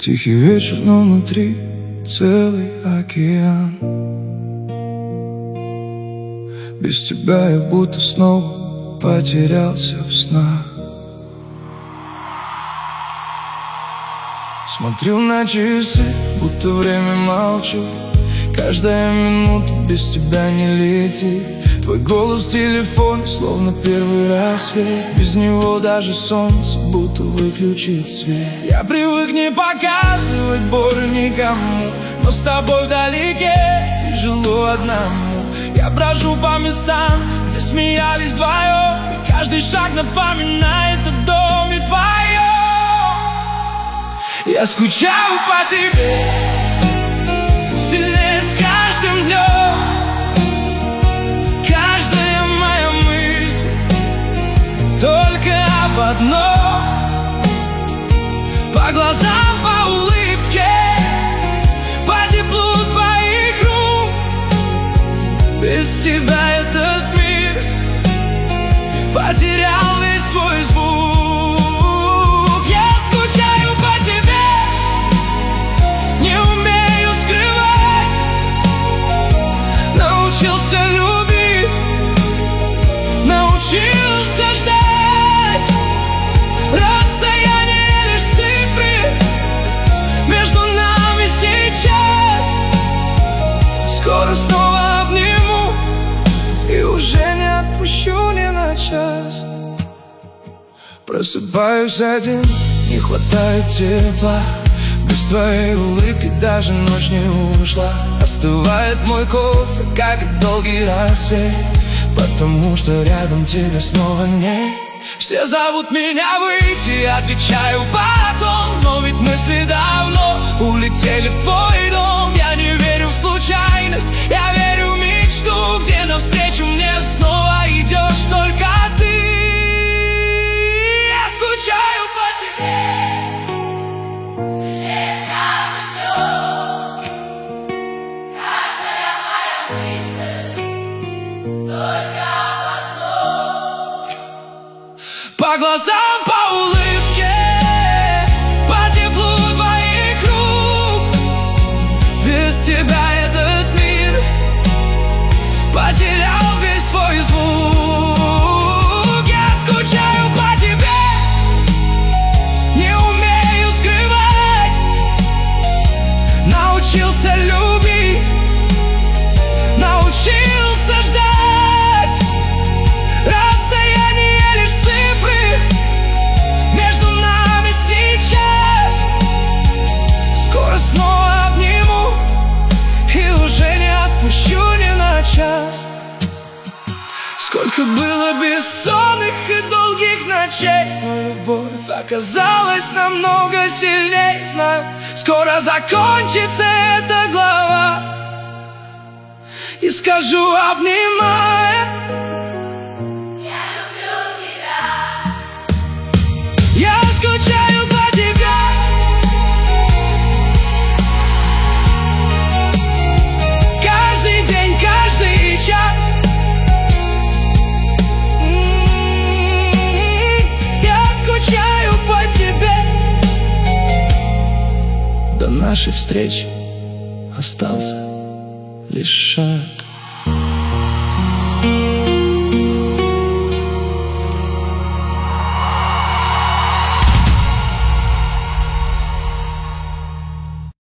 Тихий вечер, но внутри целый океан. Без тебя я будто снова потерялся в снах. Смотрю на часы, будто время молчу. Каждая минута без тебя не летит. Твой голос в телефоне, словно первый рассвет. Без него даже солнце будто выключит свет. Я привык не показывать боль никому, но с тобой вдалеке тяжело одному. Я брожу по местам, где смеялись вдвоем, и каждый шаг напоминает о доме твоем. Я скучаю по тебе сильнее с каждым днем. Каждая моя мысль только об одном. По глазам, по улыбке, по теплу твоих рук. Без тебя этот мир потерял весь свой звук. Я скучаю по тебе, не умею скрывать. Научился любить, научился ждать. Расстояние лишь цифры между нами сейчас. Скоро снова обниму и уже не отпущу ни на час. Просыпаюсь один, не хватает тепла. Без твоей улыбки даже ночь не ушла. Остывает мой кофе, как и долгий рассвет, потому что рядом тебя снова нет. Все зовут меня выйти, отвечаю потом, но ведь мысли давно улетели в твой дом. Я не верю в случайность, я верю в мечту, где навстречу мне снова идешь только ты. Я скучаю по тебе сильнее с каждым днем. Каждая моя мысль только об одном. По глазам, по улыбке, по теплу твоих рук. Без тебя этот мир потерял весь свой звук. Я скучаю по тебе, не умею скрывать. Научился любить, научился ждать. Расстояние лишь цифры между нами сейчас. Скоро снова обниму и уже не отпущу ни на час. Сколько было бессонных и долгих ночей, но любовь оказалась намного сильней. Знаю, скоро закончится эта глава, и скажу, обнимая: я люблю тебя. Я скучаю по тебе. Каждый день, каждый час. Я скучаю по тебе. До нашей встречи остался лишь шаг.